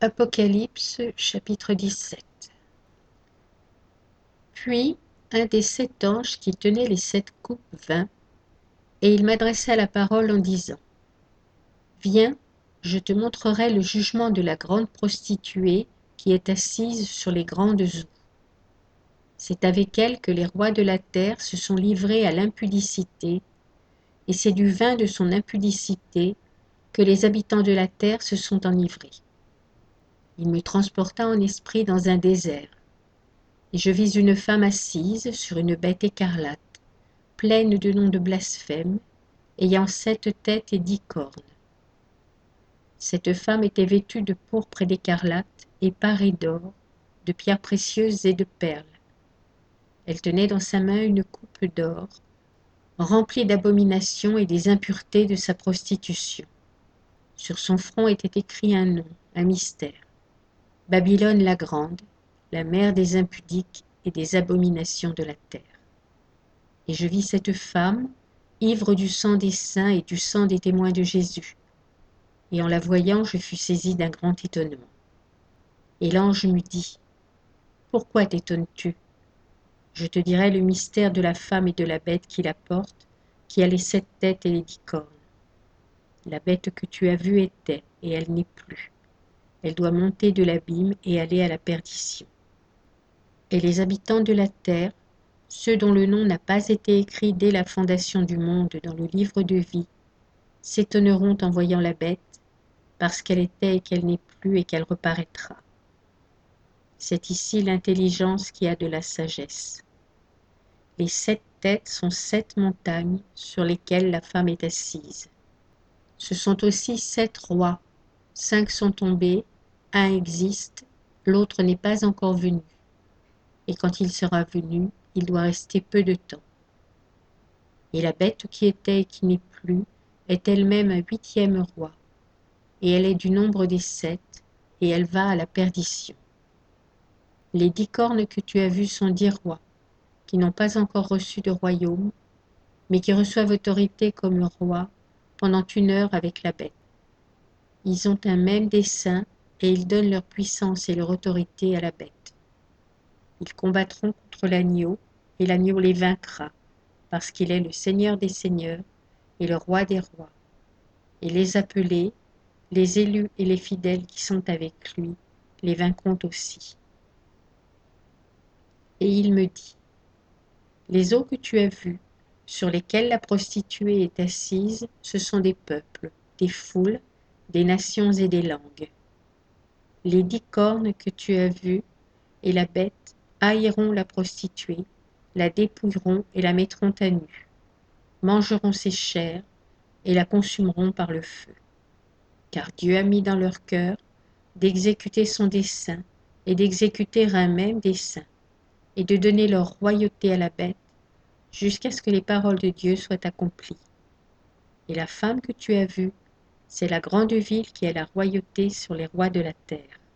Apocalypse chapitre 17. Puis un des 7 anges qui tenaient les 7 coupes vint, et il m'adressa la parole en disant : Viens, je te montrerai le jugement de la grande prostituée qui est assise sur les grandes eaux. C'est avec elle que les rois de la terre se sont livrés à l'impudicité, et c'est du vin de son impudicité que les habitants de la terre se sont enivrés. Il me transporta en esprit dans un désert, et je vis une femme assise sur une bête écarlate, pleine de noms de blasphème, ayant 7 têtes et 10 cornes. Cette femme était vêtue de pourpre et d'écarlate, et parée d'or, de pierres précieuses et de perles. Elle tenait dans sa main une coupe d'or, remplie d'abominations et des impuretés de sa prostitution. Sur son front était écrit un nom, un mystère. Babylone la grande, la mère des impudiques et des abominations de la terre. Et je vis cette femme, ivre du sang des saints et du sang des témoins de Jésus. Et en la voyant, je fus saisi d'un grand étonnement. Et l'ange me dit : Pourquoi t'étonnes-tu ? Je te dirai le mystère de la femme et de la bête qui la porte, qui a les 7 têtes et les 10 cornes. La bête que tu as vue était, et elle n'est plus. Elle doit monter de l'abîme et aller à la perdition. Et les habitants de la terre, ceux dont le nom n'a pas été écrit dès la fondation du monde dans le livre de vie, s'étonneront en voyant la bête, parce qu'elle était et qu'elle n'est plus et qu'elle reparaîtra. C'est ici l'intelligence qui a de la sagesse. Les 7 têtes sont 7 montagnes sur lesquelles la femme est assise. Ce sont aussi 7 rois. 5 sont tombés, un existe, l'autre n'est pas encore venu. Et quand il sera venu, il doit rester peu de temps. Et la bête qui était et qui n'est plus est elle-même un 8e roi, et elle est du nombre des 7, et elle va à la perdition. Les 10 cornes que tu as vues sont 10 rois, qui n'ont pas encore reçu de royaume, mais qui reçoivent autorité comme le roi pendant 1 heure avec la bête. Ils ont un même dessein, et ils donnent leur puissance et leur autorité à la bête. Ils combattront contre l'agneau, et l'agneau les vaincra, parce qu'il est le Seigneur des seigneurs et le Roi des rois. Et les appelés, les élus et les fidèles qui sont avec lui, les vaincront aussi. Et il me dit : Les eaux que tu as vues, sur lesquelles la prostituée est assise, ce sont des peuples, des foules, des nations et des langues. Les 10 cornes que tu as vues et la bête haïront la prostituée, la dépouilleront et la mettront à nu, mangeront ses chairs et la consumeront par le feu. Car Dieu a mis dans leur cœur d'exécuter son dessein et d'exécuter un même dessein, et de donner leur royauté à la bête, jusqu'à ce que les paroles de Dieu soient accomplies. Et la femme que tu as vue, c'est la grande ville qui a la royauté sur les rois de la terre.